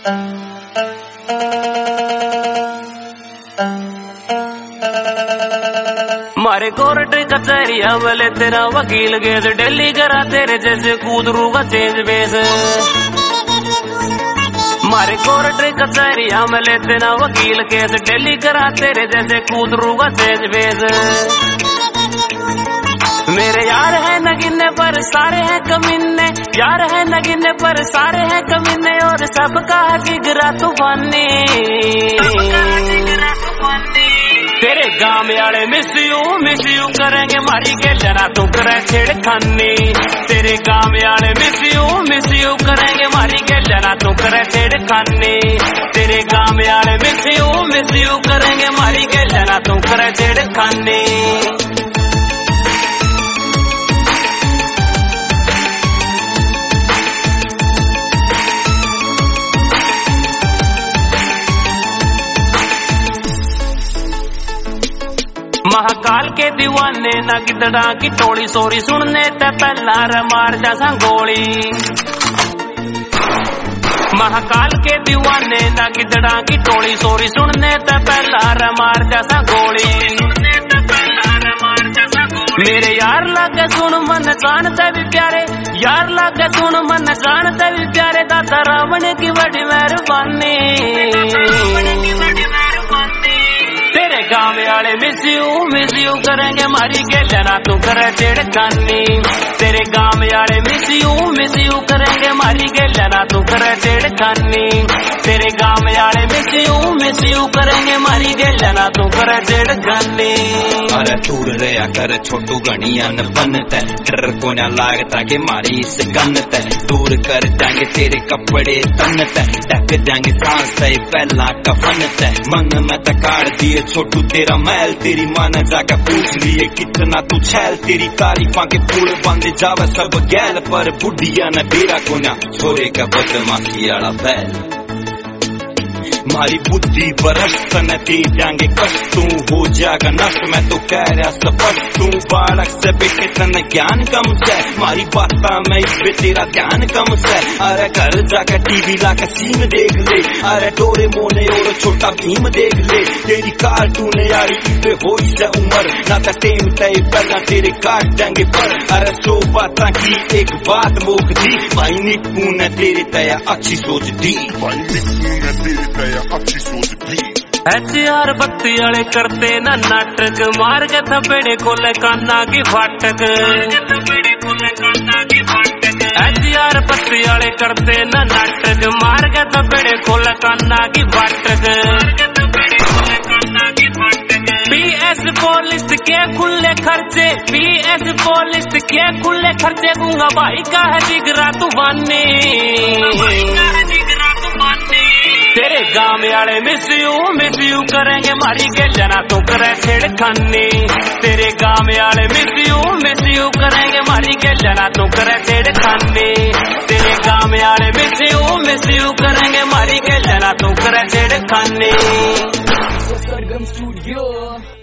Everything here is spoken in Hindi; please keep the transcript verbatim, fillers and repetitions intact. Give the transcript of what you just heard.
मारे कोर्ट कचहरी हमले तेरा वकील केस डेली करा तेरे जैसे कूदरू का चेंज बेस। मारे कोर्ट कचहरी हमले तेरा वकील केस डेली करा तेरे जैसे कूदरू का चेंज बेस। मेरे यार है नगीने पर सारे हैं कमीने, यार है नगीने पर सारे हैं कमीने और सबका जिगरा तूफानी। तेरे गाँव वाले मिस यू मिस यू करेंगे मारी के जना तू करे छेड़खानी। तेरे गाँव वाले मिस यू मिस यू करेंगे मारी के जना तू करे छेड़खानी। तेरे गाँव वाले मिस यू मिस यू करेंगे मारी के जना तू करे छेड़खानी। महाकाल के दीवाने ना गिदड़ा की टोली सोरी सुनने ते पहला रे मार जा गोली। महाकाल के दीवाने ना गिदड़ा की टोली सोरी सुनने ते पहला रे मार जा गोली। मेरे यार लागे सुन मन जानते भी प्यारे, यार लागे सुन मन जानते भी प्यारे दाता रावण की बड़ी मेहरबानी। तेरे गाँव वाले मिस यू मिस यू करेंगे मारी के जना तू करे छेड़खानी। तेरे गाँव वाले मिस यू मिस यू करेंगे मारी के जना तू करे छेड़खानी। तेरे गाँव वाले मिस यू मिस यू करेंगे मारी के जना तू करे छेड़खानी। अरे दूर रहा कर छोटू गणिया न बनता डर को न लागता के मारी इस गन्नत। दूर कर जाएंगे तेरे कपड़े तन्नत, ढक जाएंगे सांस पहला कफनत। मन में तकाड़ दिए छोटू तेरा मैल, तेरी माँ ने जाकर पूछ लिए कितना तू छैल। तेरी तारीफा के फूल बांधे जावे सब गैल, पर बुढ़िया न बेरा को ना छोरे का बदमाशी आला बैल। मारी बुद्धि बरस्त न दे जाएंगे कष्ट, तू हो जाएगा नष्ट मैं तो कह रहा स्पष्ट। तू बालक से बेटे तन ज्ञान कम से, मारी बात में इस पे तेरा ध्यान कम से। अरे घर जाकर टीवी लाकर सीम देख ले, अरे डोरे मोने और छोटा भीम देख ले। तेरी कार्टून यारी पे हो से उम्र ना तो टेम तय पहला तेरे काट जाएंगे पर। अरे सो बात की एक बात मोक दी भाई निप्पू ने तेरे तया अच्छी सोच दी, भाई निप्पू ने तेरे तया अच्छी सोच दी। एचआर बत्ती वाले करते ना नाटक, मार के थपेड़े खोले कान्ना की फाटक। एचआर बत्ती वाले करते ना नाटक, मार के थपेड़े खोले कान्ना की फाटक। पीएस पुलिस के खुले खर्चे, पीएस पुलिस के खुले खर्चे दूंगा भाई का है जिगरा तूफानी। तेरे गाँव वाले मिस यू मिस यू करेंगे मारी के जना तू करे छेड़खानी। तेरे गाँव वाले मिस यू मिस यू करेंगे मारी के जना तू करे छेड़खानी। तेरे गाँव वाले मिस यू मिस यू करेंगे मारी के जना तू करे छेड़खानी। सरगम स्टूडियो।